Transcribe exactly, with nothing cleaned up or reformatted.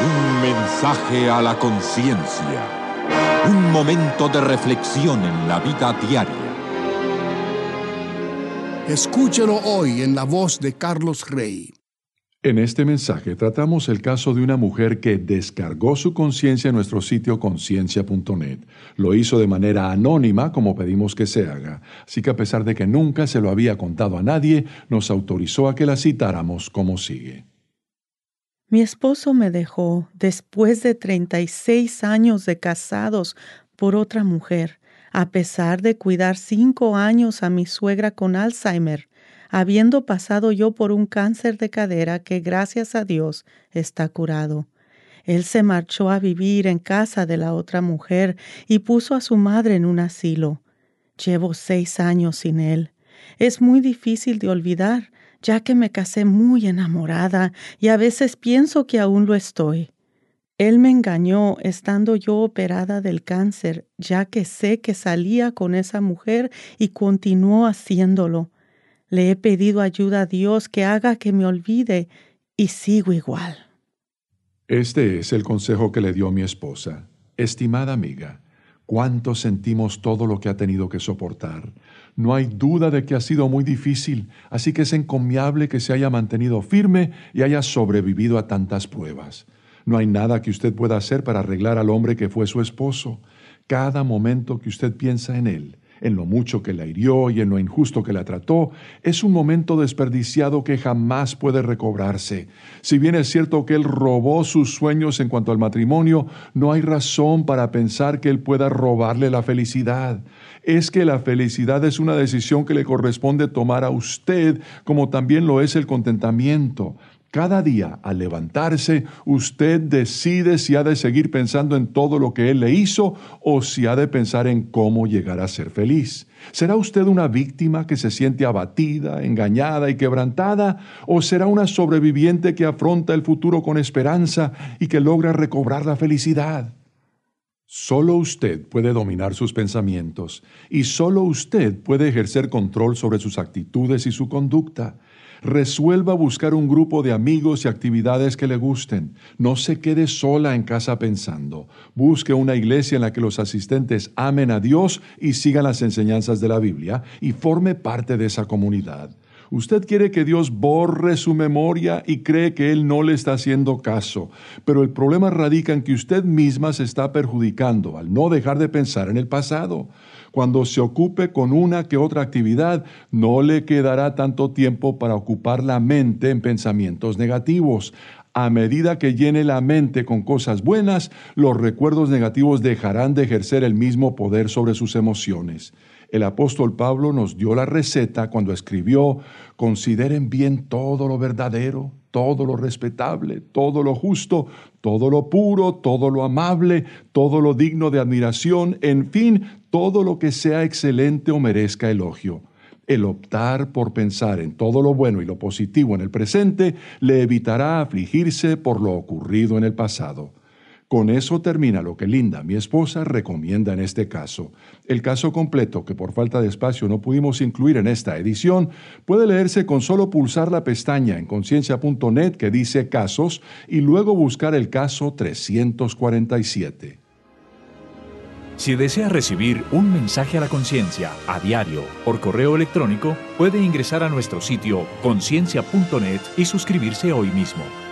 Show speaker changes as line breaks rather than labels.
Un mensaje a la conciencia. Un momento de reflexión en la vida diaria.
Escúchelo hoy en la voz de Carlos Rey.
En este mensaje tratamos el caso de una mujer que descargó su conciencia en nuestro sitio conciencia punto net. Lo hizo de manera anónima, como pedimos que se haga. Así que a pesar de que nunca se lo había contado a nadie, nos autorizó a que la citáramos como sigue.
Mi esposo me dejó después de treinta y seis años de casados por otra mujer, a pesar de cuidar cinco años a mi suegra con Alzheimer, habiendo pasado yo por un cáncer de cadera que, gracias a Dios, está curado. Él se marchó a vivir en casa de la otra mujer y puso a su madre en un asilo. Llevo seis años sin él. Es muy difícil de olvidar, ya que me casé muy enamorada y a veces pienso que aún lo estoy. Él me engañó estando yo operada del cáncer, ya que sé que salía con esa mujer y continuó haciéndolo. Le he pedido ayuda a Dios que haga que me olvide y sigo igual.
Este es el consejo que le dio mi esposa. Estimada amiga, cuánto sentimos todo lo que ha tenido que soportar. No hay duda de que ha sido muy difícil, así que es encomiable que se haya mantenido firme y haya sobrevivido a tantas pruebas. No hay nada que usted pueda hacer para arreglar al hombre que fue su esposo. Cada momento que usted piensa en él, en lo mucho que la hirió y en lo injusto que la trató, es un momento desperdiciado que jamás puede recobrarse. Si bien es cierto que él robó sus sueños en cuanto al matrimonio, no hay razón para pensar que él pueda robarle la felicidad. Es que la felicidad es una decisión que le corresponde tomar a usted, como también lo es el contentamiento. Cada día, al levantarse, usted decide si ha de seguir pensando en todo lo que él le hizo o si ha de pensar en cómo llegar a ser feliz. ¿Será usted una víctima que se siente abatida, engañada y quebrantada? ¿O será una sobreviviente que afronta el futuro con esperanza y que logra recobrar la felicidad? Solo usted puede dominar sus pensamientos y solo usted puede ejercer control sobre sus actitudes y su conducta. Resuelva buscar un grupo de amigos y actividades que le gusten. No se quede sola en casa pensando. Busque una iglesia en la que los asistentes amen a Dios y sigan las enseñanzas de la Biblia y forme parte de esa comunidad. Usted quiere que Dios borre su memoria y cree que Él no le está haciendo caso, pero el problema radica en que usted misma se está perjudicando al no dejar de pensar en el pasado. Cuando se ocupe con una que otra actividad, no le quedará tanto tiempo para ocupar la mente en pensamientos negativos. A medida que llene la mente con cosas buenas, los recuerdos negativos dejarán de ejercer el mismo poder sobre sus emociones. El apóstol Pablo nos dio la receta cuando escribió: consideren bien todo lo verdadero, todo lo respetable, todo lo justo, todo lo puro, todo lo amable, todo lo digno de admiración, en fin, todo lo que sea excelente o merezca elogio. El optar por pensar en todo lo bueno y lo positivo en el presente le evitará afligirse por lo ocurrido en el pasado. Con eso termina lo que Linda, mi esposa, recomienda en este caso. El caso completo, que por falta de espacio no pudimos incluir en esta edición, puede leerse con solo pulsar la pestaña en conciencia punto net que dice Casos y luego buscar el caso trescientos cuarenta y siete.
Si desea recibir un mensaje a la conciencia a diario por correo electrónico, puede ingresar a nuestro sitio conciencia punto net y suscribirse hoy mismo.